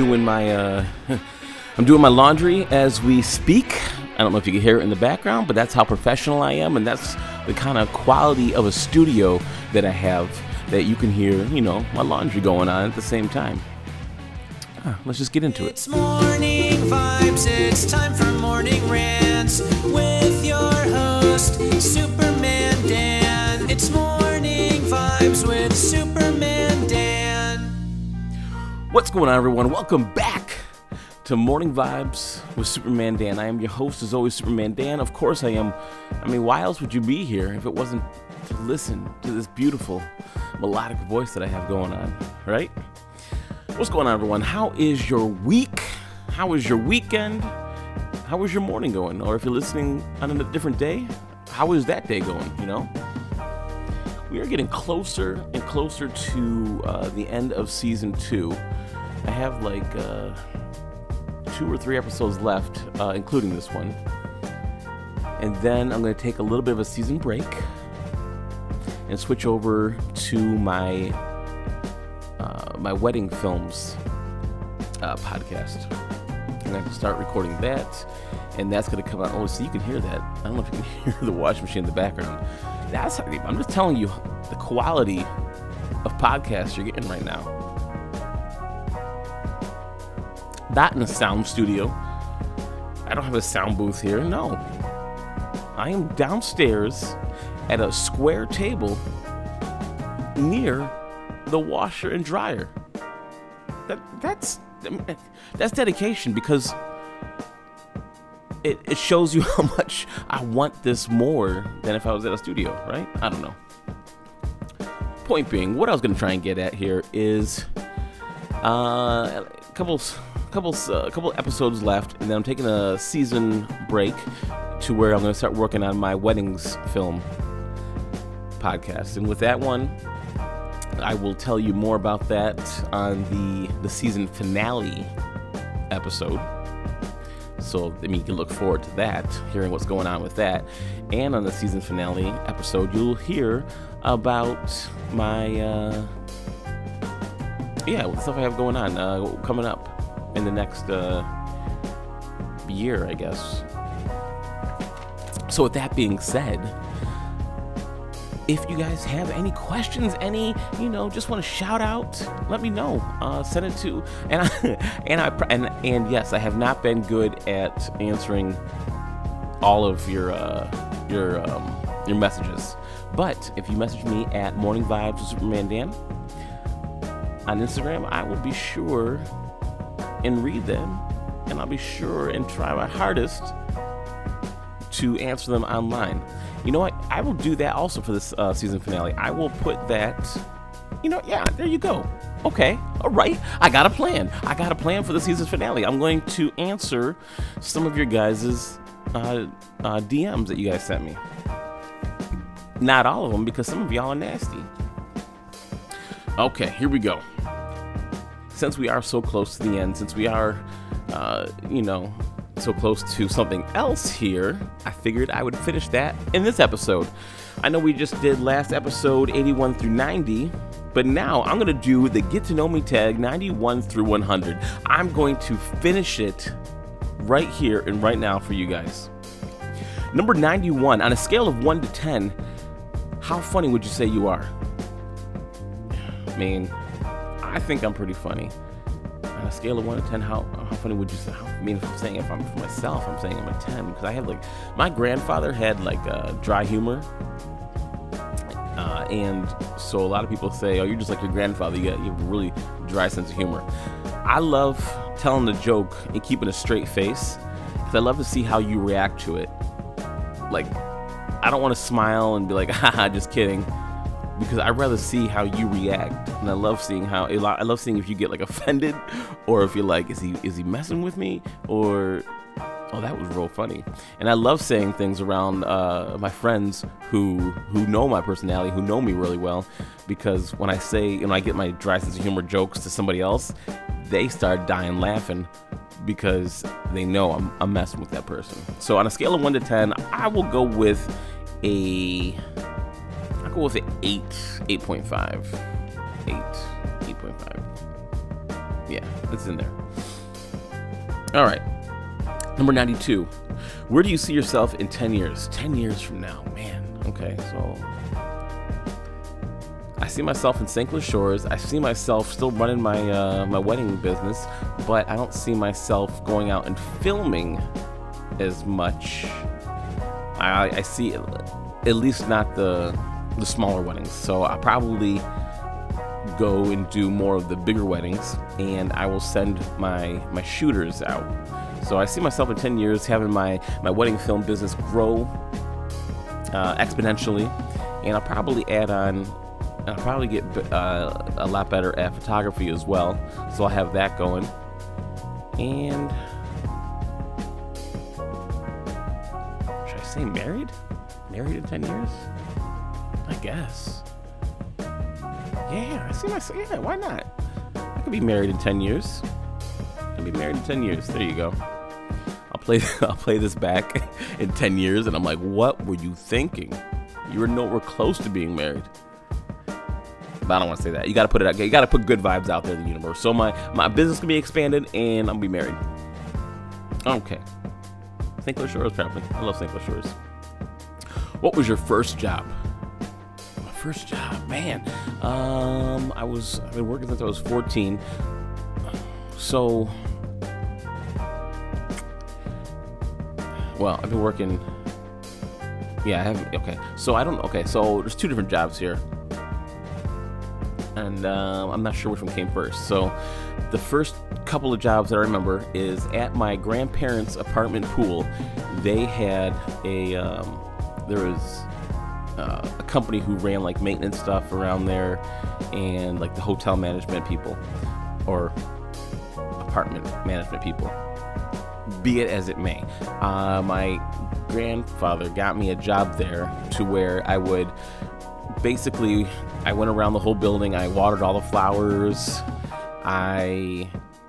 doing my I'm doing my laundry as we speak. I don't know if you can hear it in the background, but that's how professional I am, and that's the kind of quality of a studio that I have, that you can hear, you know, my laundry going on at the same time. Let's just get into it. It's morning vibes, it's time for morning rants with your host, Superman Dan. It's morning vibes with Superman Dan. What's going on, everyone? Welcome back to Morning Vibes with Superman Dan. I am your host, as always, Superman Dan. Of course I am. I mean, why else would you be here if it wasn't to listen to this beautiful melodic voice that I have going on, right? What's going on, everyone? How is your week? How is your weekend? How is your morning going? Or if you're listening on a different day, how is that day going, you know? We are getting closer and closer to the end of season 2. I have like 2 or 3 episodes left, including this one. And then I'm going to take a little bit of a season break and switch over to my wedding films podcast. I'm going to have to start recording that, and that's going to come out. Oh, so you can hear that. I don't know if you can hear the washing machine in the background. I'm just telling you the quality of podcasts you're getting right now. Not in a sound studio. I don't have a sound booth here. No. I am downstairs at a square table near the washer and dryer. That's dedication, because it shows you how much I want this more than if I was at a studio, right? I don't know. Point being, what I was going to try and get at here is a couple episodes left, and then I'm taking a season break to where I'm going to start working on my weddings film podcast. And with that one, I will tell you more about that on the season finale episode. So, I mean, you can look forward to that, hearing what's going on with that. And on the season finale episode, you'll hear about my, the stuff I have going on, coming up in the next year, I guess. So with that being said, if you guys have any questions, just want to shout out, let me know. Send it to, and yes, I have not been good at answering all of your messages. But if you message me at Morning Vibes with Superman Dan on Instagram, I will be sure and read them, and I'll be sure and try my hardest to answer them online. You know what? I will do that also for this season finale. I will put that, there you go. Okay, all right. I got a plan. For the season finale. I'm going to answer some of your guys' DMs that you guys sent me. Not all of them, because some of y'all are nasty. Okay, here we go. Since we are so close to the end, since we are, so close to something else here, I figured I would finish that in this episode. I know we just did last episode 81 through 90, but now I'm going to do the Get to Know Me tag 91 through 100. I'm going to finish it right here and right now for you guys. Number 91, on a scale of 1 to 10, how funny would you say you are? I mean, I think I'm pretty funny. On a scale of 1 to 10, how funny would you say? If I'm for myself, I'm saying I'm a 10, because I have my grandfather had dry humor, and so a lot of people say, "Oh, you're just like your grandfather. You have a really dry sense of humor." I love telling the joke and keeping a straight face, because I love to see how you react to it. I don't want to smile and be like, "Haha, just kidding." Because I'd rather see how you react, and I love seeing if you get offended, or if you're like, is he messing with me, or oh, that was real funny. And I love saying things around my friends who know my personality, who know me really well, because when I get my dry sense of humor jokes to somebody else, they start dying laughing, because they know I'm messing with that person. So on a scale of 1 to 10, I will go with an 8.5. 8.5. Yeah, it's in there. All right. Number 92. Where do you see yourself in 10 years? 10 years from now, man. Okay, so I see myself in St. Clair Shores. I see myself still running my my wedding business, but I don't see myself going out and filming as much. I see at least not the smaller weddings. So I'll probably go and do more of the bigger weddings, and I will send my shooters out. So I see myself in 10 years having my wedding film business grow exponentially, and I'll probably add on, and I'll probably get a lot better at photography as well. So I'll have that going. And should I say married? Married in 10 years? I guess. Yeah, I see myself. Yeah, why not? I could be married in 10 years. I'll be married in 10 years. There you go. I'll play this back in 10 years, and I'm like, what were you thinking? You were nowhere close to being married. But I don't want to say that. You got to put it out. You got to put good vibes out there in the universe. So my business can be expanded, and I'll be married. Okay. St. Clair Shores, probably. I love St. Clair Shores. What was your first job? My first job, man. I've been working since I was 14. So, well, I've been working. Yeah, I haven't. Okay, so I don't. Okay, so there's two different jobs here, and I'm not sure which one came first. So, the first couple of jobs that I remember is at my grandparents' apartment pool. They had there was a company who ran like maintenance stuff around there, and like the hotel management people or apartment management people, be it as it may. My grandfather got me a job there to where I would basically, I went around the whole building. I watered all the flowers. I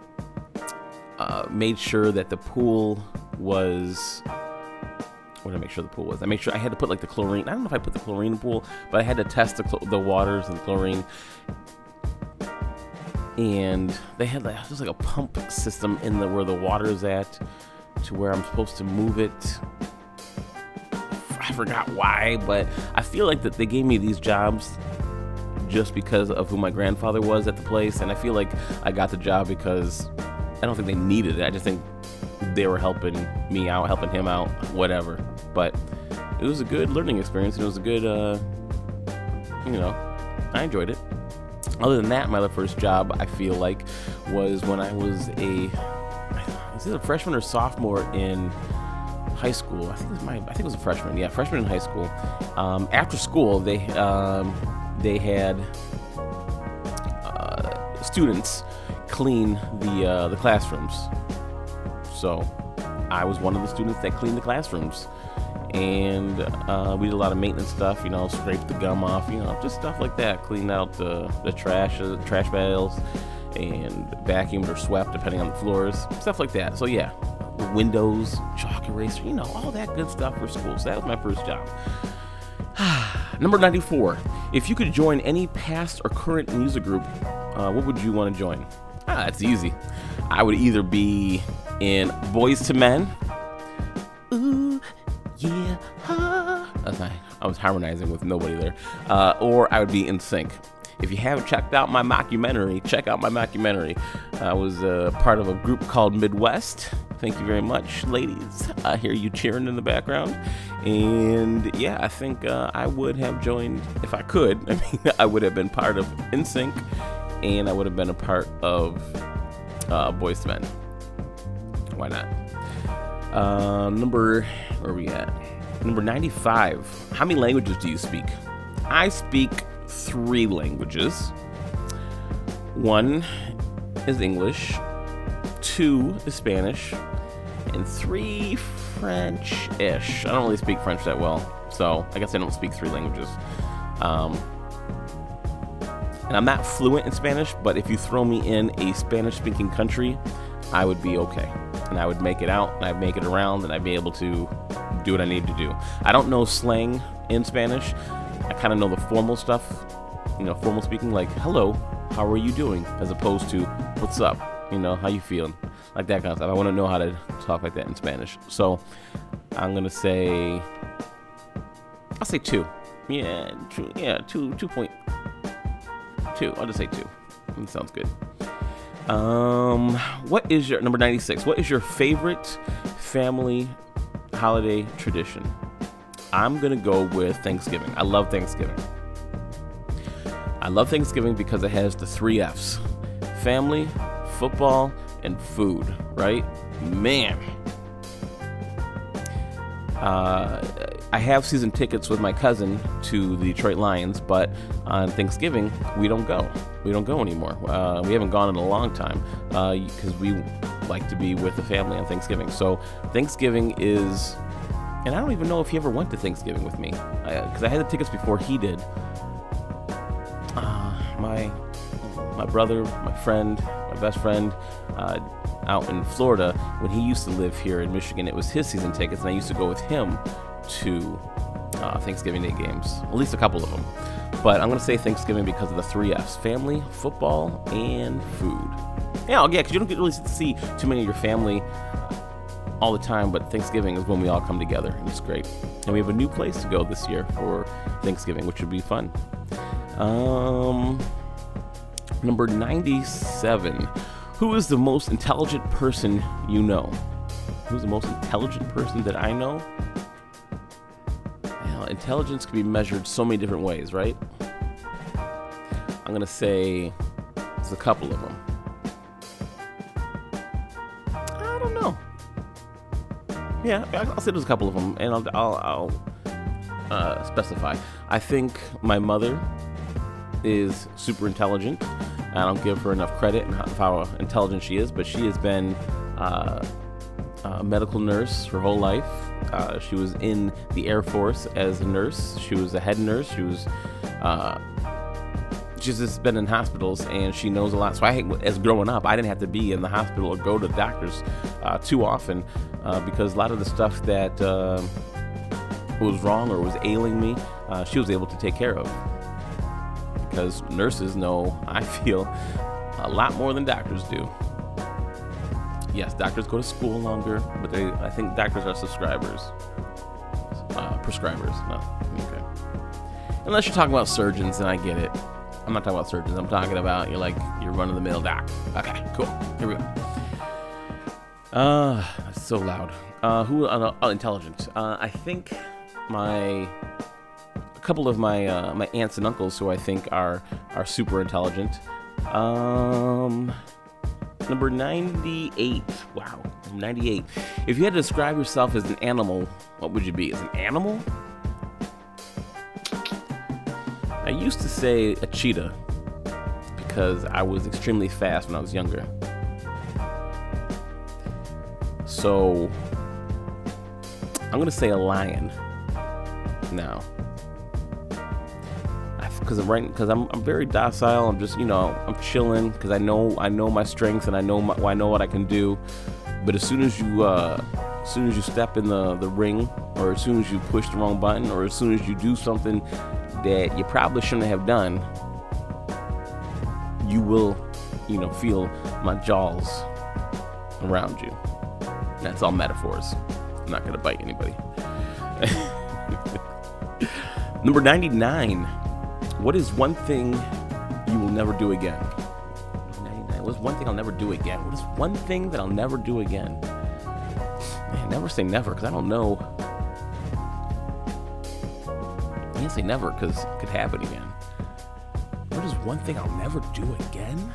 made sure that the pool was, what did I make sure the pool was? I made sure I had to put like the chlorine. I don't know if I put the chlorine in the pool, but I had to test the waters and the chlorine. And they had like, there's like a pump system in where the water is at, to where I'm supposed to move it. I forgot why, but I feel like that they gave me these jobs just because of who my grandfather was at the place, and I feel like I got the job because I don't think they needed it. I just think they were helping me out, helping him out, whatever. But it was a good learning experience, and it was a good, I enjoyed it. Other than that, my other first job, I feel like, was when I was a freshman or sophomore in high school. I think it was a freshman. Yeah, freshman in high school. After school, they had students clean the classrooms. So I was one of the students that cleaned the classrooms, and we did a lot of maintenance stuff. Scrape the gum off. Just stuff like that. Clean out the trash bales, and vacuumed or swept depending on the floors. Stuff like that. So yeah. Windows, chalk eraser, all that good stuff for school. So that was my first job. Number 94. If you could join any past or current music group, what would you want to join? That's easy. I would either be in Boyz II Men. Ooh, yeah. I was harmonizing with nobody there. Or I would be NSYNC. If you haven't checked out my mockumentary, check out my mockumentary. I was part of a group called Midwest. Thank you very much, ladies. I hear you cheering in the background. And yeah, I think I would have joined, if I could. I would have been part of NSYNC, and I would have been a part of Boyz II Men. Why not? Where are we at? Number 95. How many languages do you speak? I speak 3 languages. 1 is English, 2 is Spanish, and 3 French-ish. I don't really speak French that well, so I guess I don't speak 3 languages. And I'm not fluent in Spanish, but if you throw me in a Spanish-speaking country, I would be okay. And I would make it out, and I'd make it around, and I'd be able to do what I need to do. I don't know slang in Spanish. I kind of know the formal stuff, formal speaking, like, hello, how are you doing? As opposed to, what's up? How you feeling? like that kind of stuff. I want to know how to talk like that in Spanish. So I'm gonna say, I'll say 2. Yeah, 2.2. I'll just say 2. That sounds good. What is your number 96? What is your favorite family holiday tradition? I'm gonna go with Thanksgiving. I love Thanksgiving. I love Thanksgiving because it has the 3 F's: family, football, and food. Right, man. I have season tickets with my cousin to the Detroit Lions, but on Thanksgiving, we don't go. We don't go anymore. We haven't gone in a long time because we like to be with the family on Thanksgiving. So Thanksgiving is, and I don't even know if he ever went to Thanksgiving with me because I had the tickets before he did. My brother, my friend, my best friend, out in Florida, when he used to live here in Michigan, it was his season tickets, and I used to go with him to Thanksgiving Day games, at least a couple of them. But I'm going to say Thanksgiving because of the 3 F's: family, football, and food. Yeah, because you don't get really to see too many of your family all the time, but Thanksgiving is when we all come together, and it's great. And we have a new place to go this year for Thanksgiving, which would be fun. Number 97. Who is the most intelligent person you know? Who's the most intelligent person that I know? Well, intelligence can be measured so many different ways, right? I'm going to say there's a couple of them. I don't know. Yeah, I'll say there's a couple of them, and I'll specify. I think my mother is super intelligent. I don't give her enough credit in how intelligent she is, but she has been a medical nurse her whole life. She was in the Air Force as a nurse. She was a head nurse. She's just been in hospitals, and she knows a lot. So as growing up, I didn't have to be in the hospital or go to the doctors too often because a lot of the stuff that was wrong or was ailing me, she was able to take care of. Because nurses know, I feel, a lot more than doctors do. Yes, doctors go to school longer, but I think doctors are prescribers. No, okay. Unless you're talking about surgeons, then I get it. I'm not talking about surgeons. I'm talking about you're run-of-the-mill doc. Okay, cool. Here we go. That's so loud. Intelligent. I think a couple of my aunts and uncles who I think are super intelligent. Number 98. Wow, 98. If you had to describe yourself as an animal, what would you be? As an animal? I used to say a cheetah because I was extremely fast when I was younger. So I'm gonna say a lion now. Because I'm very docile. I'm just, I'm chilling because I know my strengths and I know what I can do. But as soon as you step in the ring, or as soon as you push the wrong button, or as soon as you do something that you probably shouldn't have done, you will, feel my jaws around you. That's all metaphors. I'm not gonna bite anybody. Number 99. What is one thing you will never do again? 99. What's one thing I'll never do again? What is one thing that I'll never do again? Man, never say never, because I don't know. I can't say never, because it could happen again. What is one thing I'll never do again?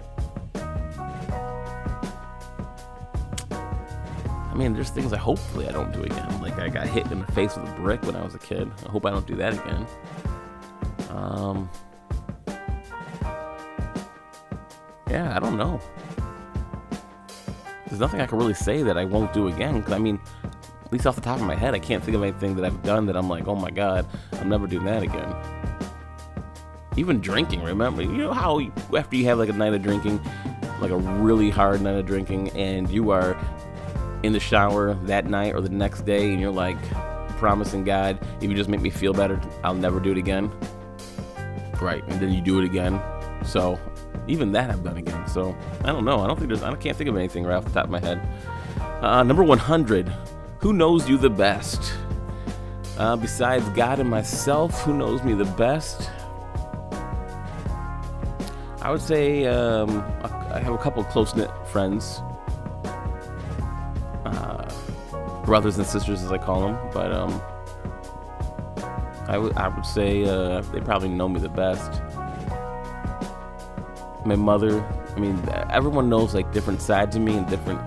I mean, there's things that hopefully I don't do again. Like I got hit in the face with a brick when I was a kid. I hope I don't do that again. Yeah, I don't know. There's nothing I can really say that I won't do again. Because, I mean, at least off the top of my head, I can't think of anything that I've done that I'm like, oh my God, I'm never doing that again. Even drinking, remember? You know how after you have like a night of drinking, like a really hard night of drinking, and you are in the shower that night or the next day, and you're like promising God, if you just make me feel better, I'll never do it again. Right, and then you do it again. So Even that I've done again. So I don't know. I can't think of anything right off the top of my head. Number 100. Who knows you the best? Besides God and myself, who knows me the best? I would say I have a couple of close-knit friends. Brothers and sisters, as I call them. But I would say they probably know me the best. My mother, I mean, everyone knows like different sides of me and different.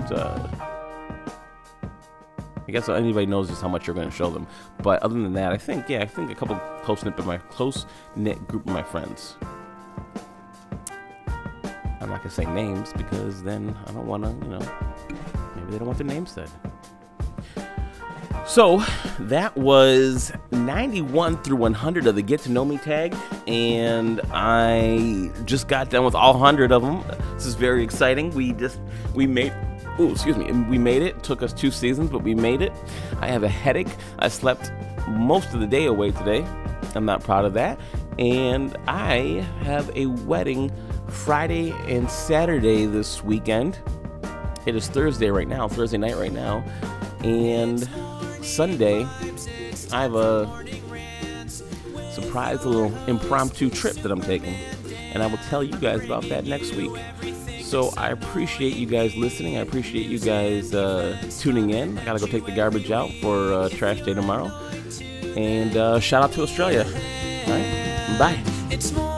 I guess anybody knows just how much you're going to show them. But other than that, I think a couple close-knit group of my friends. I'm not going to say names because then I don't want to, maybe they don't want their names said. So that was 91 through 100 of the Get to Know Me tag, and I just got done with all 100 of them. This is very exciting. We made it. It took us 2 seasons, but we made it. I have a headache. I slept most of the day away today. I'm not proud of that. And I have a wedding Friday and Saturday this weekend. It is Thursday night right now. And Sunday, I have a surprise little impromptu trip that I'm taking. And I will tell you guys about that next week. So I appreciate you guys listening. I appreciate you guys tuning in. I gotta go take the garbage out for trash day tomorrow. And shout out to Australia. All right, bye.